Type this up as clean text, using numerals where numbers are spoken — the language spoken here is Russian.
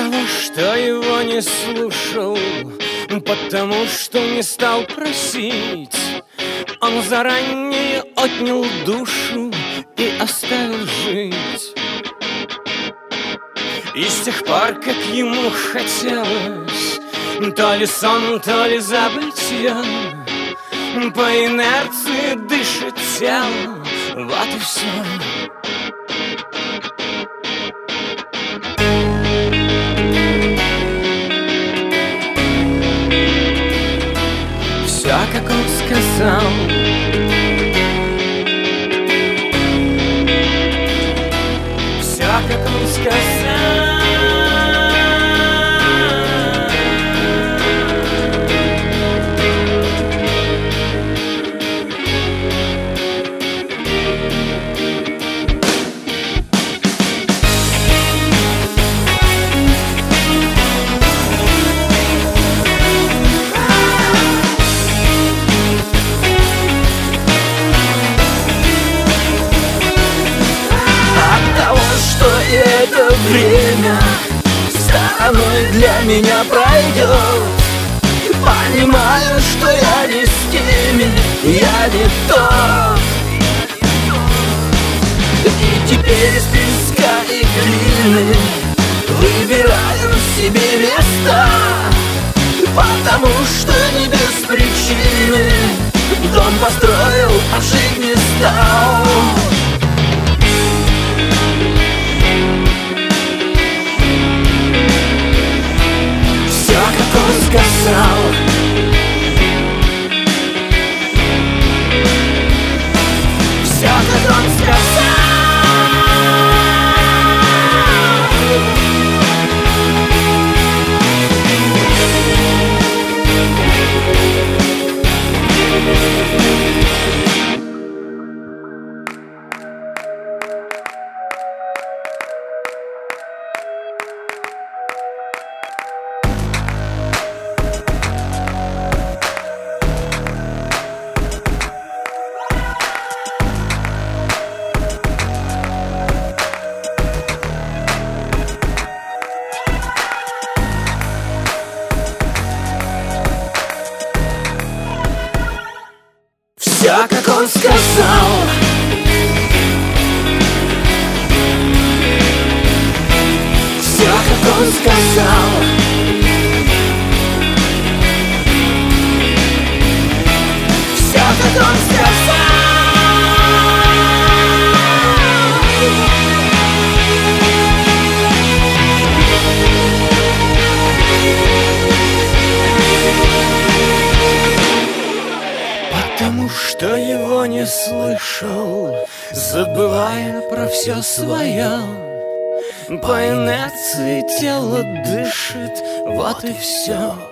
того, что его не слушал, потому что не стал просить, он заранее отнял душу и оставил жить. И с тех пор, как ему хотелось то ли сон, то ли забытье, по инерции дышит тело, вот и все. Все, как он сказал. Все, как он сказал. Это время стороной для меня пройдет. Понимаю, что я не с теми, я не тот. И теперь из песка и глины выбираю себе места, потому что не без причины дом построил, а жить не стал. Сказал. Все, как он сказал. Все, как он сказал. Все, как он сказал. Все, как он сказал. Потому что его не слышал, забывая про все свое, по инерции тело дышит, вот и все.